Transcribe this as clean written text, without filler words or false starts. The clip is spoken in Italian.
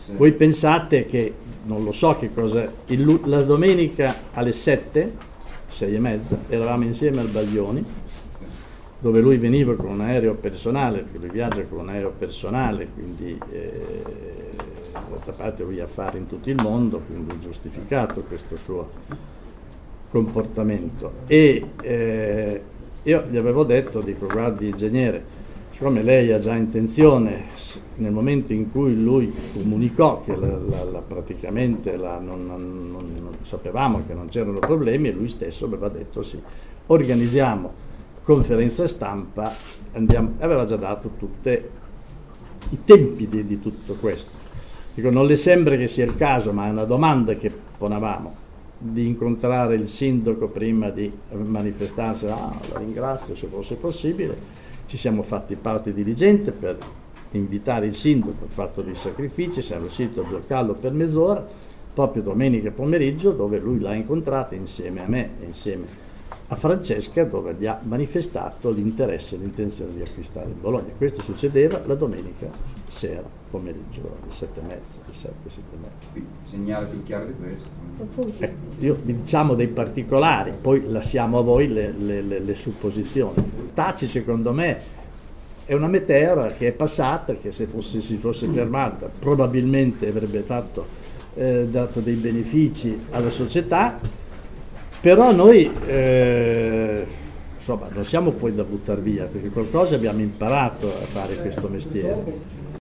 Voi pensate che, non lo so che cosa, la domenica alle 7, 6:30, eravamo insieme al Baglioni, dove lui veniva con un aereo personale, perché lui viaggia con un aereo personale, quindi d'altra parte lui ha affari in tutto il mondo, quindi è giustificato questo suo comportamento. E io gli avevo detto, dico, guardi ingegnere, siccome lei ha già intenzione, nel momento in cui lui comunicò che praticamente non sapevamo che non c'erano problemi, e lui stesso aveva detto sì, organizziamo conferenza stampa, andiamo, aveva già dato tutti i tempi di tutto questo. Dico, non le sembra che sia il caso, ma è una domanda che ponevamo, di incontrare il sindaco prima di manifestarsi? La ringrazio, se fosse possibile. Ci siamo fatti parte diligente per invitare il sindaco, ha fatto dei sacrifici, siamo riusciti a bloccarlo per mezz'ora, proprio domenica pomeriggio, dove lui l'ha incontrata insieme a me e insieme a Francesca, dove gli ha manifestato l'interesse e l'intenzione di acquistare il Bologna. Questo succedeva la domenica sera, pomeriggio, alle 7:30, 7:30. Segnale più chiaro di questo. Io vi diciamo dei particolari, poi lasciamo a voi le supposizioni. Taci, secondo me, è una meteora che è passata, che se si fosse fermata probabilmente avrebbe dato dei benefici alla società. Però noi insomma non siamo poi da buttare via, perché qualcosa abbiamo imparato a fare questo mestiere.